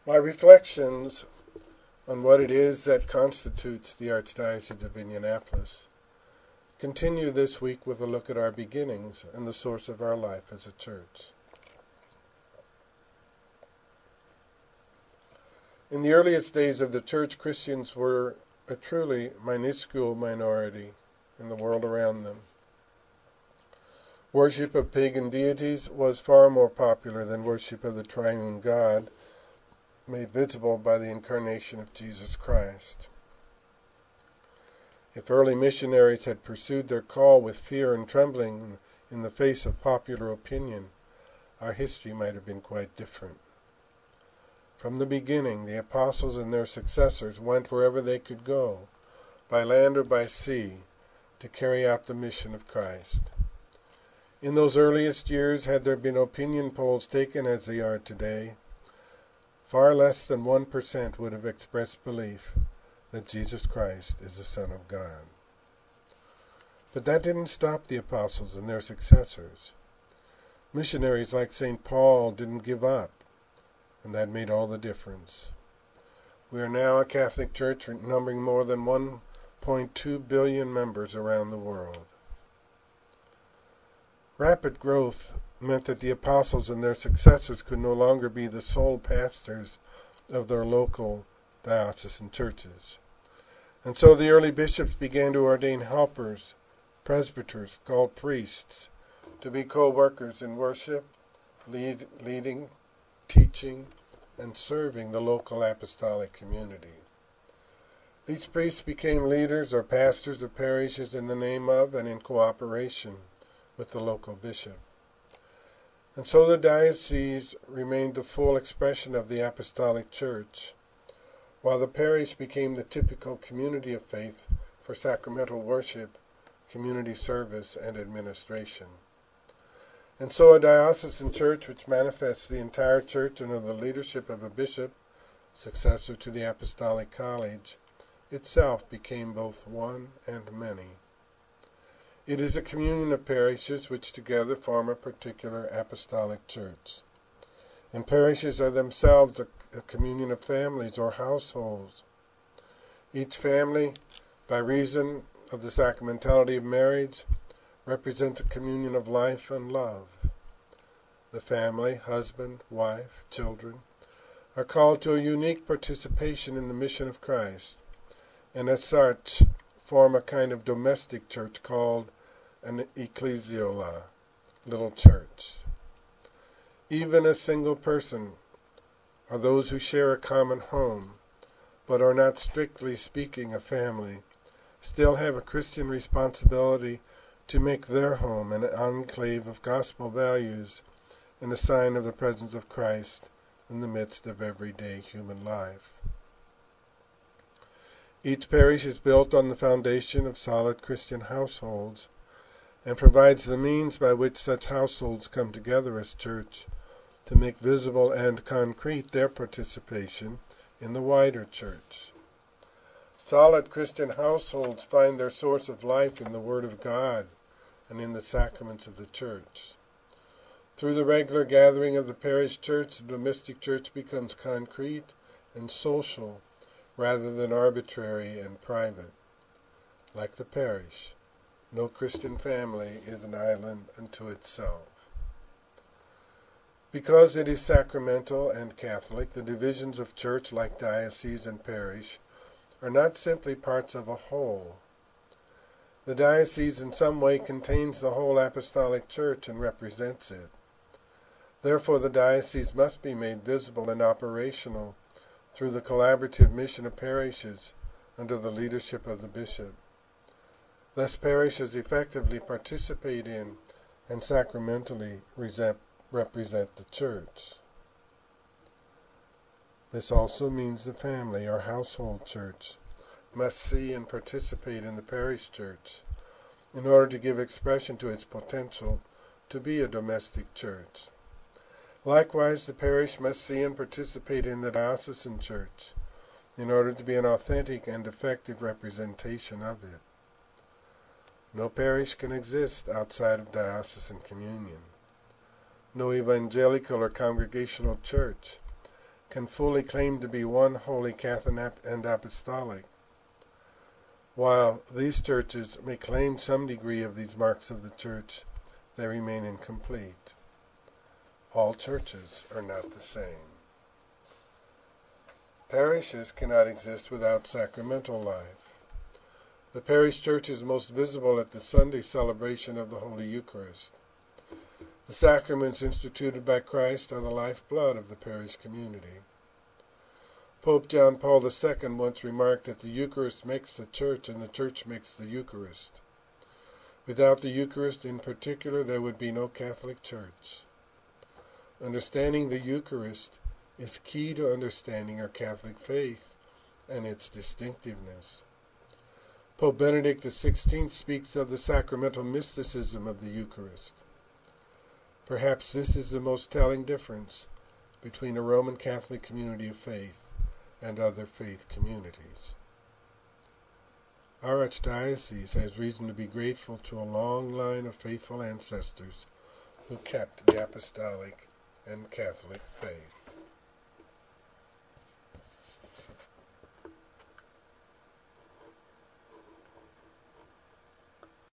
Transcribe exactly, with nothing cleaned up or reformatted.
My reflections on what it is that constitutes the Archdiocese of Indianapolis continue this week with a look at our beginnings and the source of our life as a church. In the earliest days of the church, Christians were a truly minuscule minority in the world around them. Worship of pagan deities was far more popular than worship of the triune God, made visible by the incarnation of Jesus Christ. If early missionaries had pursued their call with fear and trembling in the face of popular opinion, our history might have been quite different. From the beginning, the apostles and their successors went wherever they could go, by land or by sea, to carry out the mission of Christ. In those earliest years, had there been opinion polls taken as they are today, far less than one percent would have expressed belief that Jesus Christ is the Son of God. But that didn't stop the apostles and their successors. Missionaries like Saint Paul didn't give up, and that made all the difference. We are now a Catholic Church numbering more than one point two billion members around the world. Rapid growth meant that the apostles and their successors could no longer be the sole pastors of their local diocesan churches. And so the early bishops began to ordain helpers, presbyters called priests, to be co-workers in worship, lead, leading, teaching, and serving the local apostolic community. These priests became leaders or pastors of parishes in the name of and in cooperation with the local bishop. And so the diocese remained the full expression of the apostolic church, while the parish became the typical community of faith for sacramental worship, community service, and administration. And so a diocesan church which manifests the entire church under the leadership of a bishop, successor to the apostolic college, itself became both one and many. It is a communion of parishes which together form a particular apostolic church. And parishes are themselves a, a communion of families or households. Each family, by reason of the sacramentality of marriage, represents a communion of life and love. The family, husband, wife, children, are called to a unique participation in the mission of Christ, and as such form a kind of domestic church called an ecclesiola, little church. Even a single person, or those who share a common home, but are not strictly speaking a family, still have a Christian responsibility to make their home an enclave of gospel values and a sign of the presence of Christ in the midst of everyday human life. Each parish is built on the foundation of solid Christian households and provides the means by which such households come together as church to make visible and concrete their participation in the wider church. Solid Christian households find their source of life in the Word of God and in the sacraments of the church. Through the regular gathering of the parish church, the domestic church becomes concrete and social rather than arbitrary and private. Like the parish, no Christian family is an island unto itself. Because it is sacramental and Catholic, the divisions of church, like diocese and parish, are not simply parts of a whole. The diocese in some way contains the whole apostolic church and represents it. Therefore, the diocese must be made visible and operational through the collaborative mission of parishes under the leadership of the bishop. Thus, parishes effectively participate in and sacramentally represent the church. This also means the family or household church must see and participate in the parish church in order to give expression to its potential to be a domestic church. Likewise, the parish must see and participate in the diocesan church in order to be an authentic and effective representation of it. No parish can exist outside of diocesan communion. No evangelical or congregational church can fully claim to be one holy Catholic and apostolic. While these churches may claim some degree of these marks of the Church, they remain incomplete. All churches are not the same. Parishes cannot exist without sacramental life. The parish church is most visible at the Sunday celebration of the Holy Eucharist. The sacraments instituted by Christ are the lifeblood of the parish community. Pope John Paul the Second once remarked that the Eucharist makes the Church and the Church makes the Eucharist. Without the Eucharist in particular, there would be no Catholic Church. Understanding the Eucharist is key to understanding our Catholic faith and its distinctiveness. Pope Benedict the Sixteenth speaks of the sacramental mysticism of the Eucharist. Perhaps this is the most telling difference between a Roman Catholic community of faith and other faith communities. Our Archdiocese has reason to be grateful to a long line of faithful ancestors who kept the apostolic and Catholic faith.